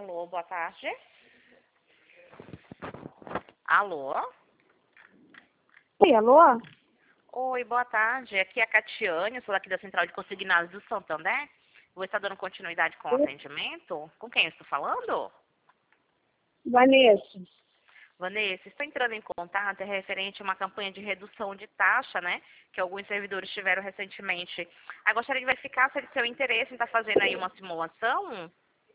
Alô, boa tarde. Alô? Oi, alô? Oi, boa tarde. Aqui é a Catiane, sou aqui da Central de Consignados do Santander. Vou estar dando continuidade com o atendimento. Com quem eu estou falando? Vanessa. Vanessa, estou entrando em contato referente a uma campanha de redução de taxa, né? Que alguns servidores tiveram recentemente. Aí gostaria de verificar se é de seu interesse em estar fazendo aí uma simulação.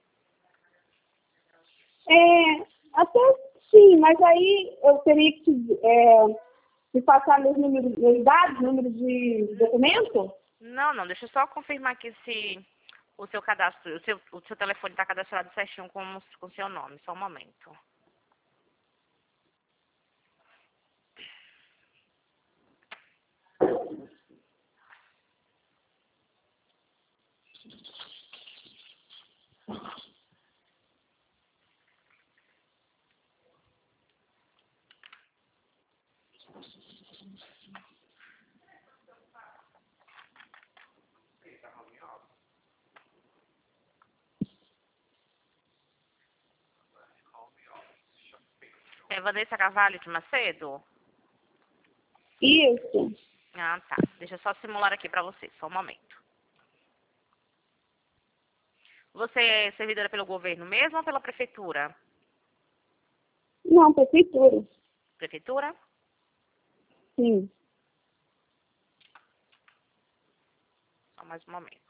Até sim, mas aí eu teria que me passar meus dados, número de documento? Não, deixa eu só confirmar aqui se o seu cadastro, o seu telefone está cadastrado certinho com o seu nome. Só um momento. É Vanessa Carvalho de Macedo? Isso. Ah, tá. Deixa eu só simular aqui para você, só um momento. Você é servidora pelo governo mesmo ou pela prefeitura? Não, prefeitura. Prefeitura? Sim. Só mais um momento.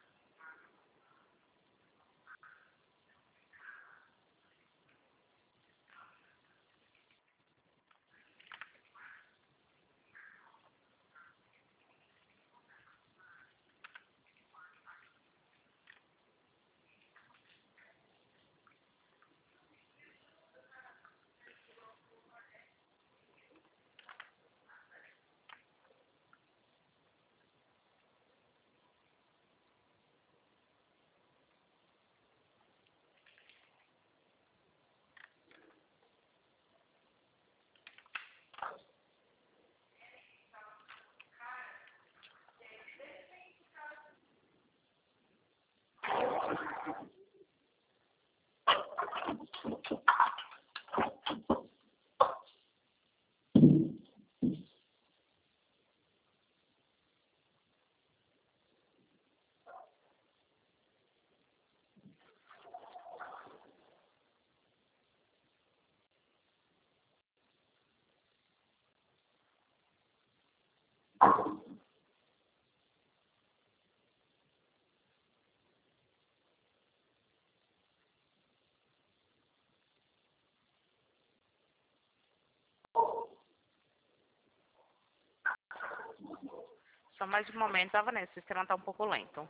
Só mais um momento, tá, Vanessa? O sistema está um pouco lento.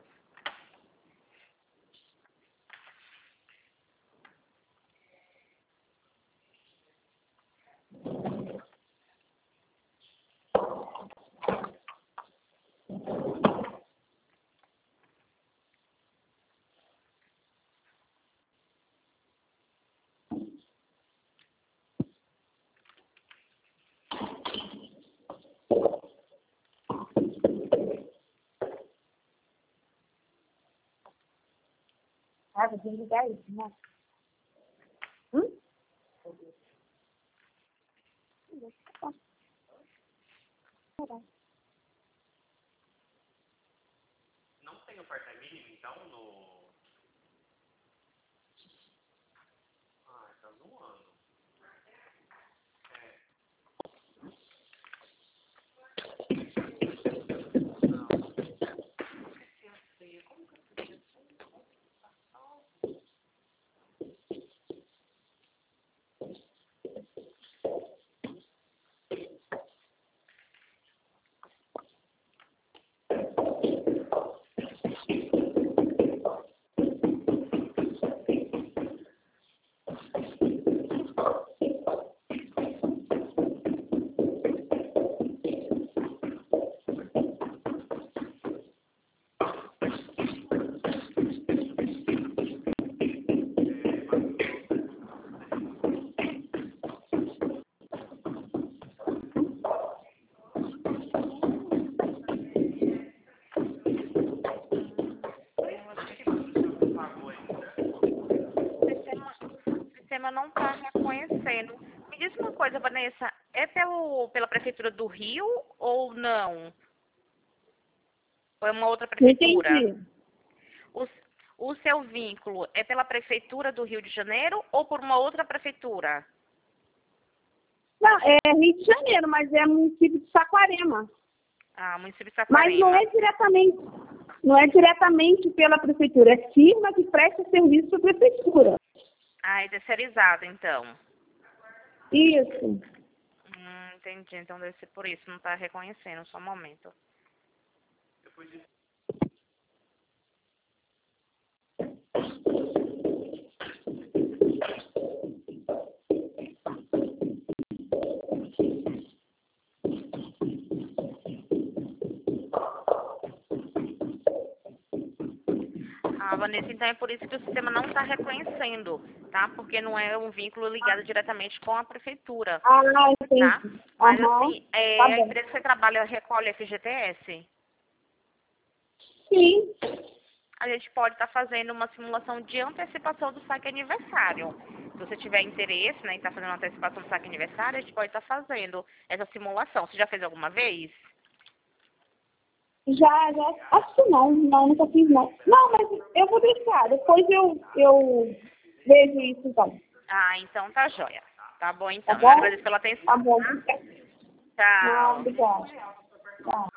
Ah, vou desligar isso, né? Não tem o porta mínimo, então, no... Ah, tá zoando. sistema não está reconhecendo. Me diz uma coisa, Vanessa, é pela Prefeitura do Rio ou não? Ou é uma outra Não prefeitura? entendi. O seu vínculo é pela Prefeitura do Rio de Janeiro ou por uma outra prefeitura? Não, é Rio de Janeiro, mas é município de Saquarema. Ah, município de Mas Saquarema. não é diretamente pela prefeitura, é firma que presta serviço para a prefeitura. Ah, é terceirizado, então. Isso. Entendi. Então deve ser por isso, não está reconhecendo, só um momento. Ah, Vanessa, então é por isso que o sistema não está reconhecendo, tá? Porque não é um vínculo ligado diretamente com a prefeitura, Ah, tá? entendi. Mas Aham, assim, tá a bom. empresa que você trabalha recolhe FGTS? Sim. A gente pode estar fazendo uma simulação de antecipação do saque aniversário. Se você tiver interesse, né, em estar fazendo uma antecipação do saque aniversário, a gente pode estar fazendo essa simulação. Você já fez alguma vez? Já, acho que não, nunca fiz não. Não, mas eu vou deixar, depois eu vejo isso então. Ah, então tá joia. Tá bom Tá então. Eu bom? agradeço pela atenção. Tá bom. Não, Tchau. obrigada. Tá.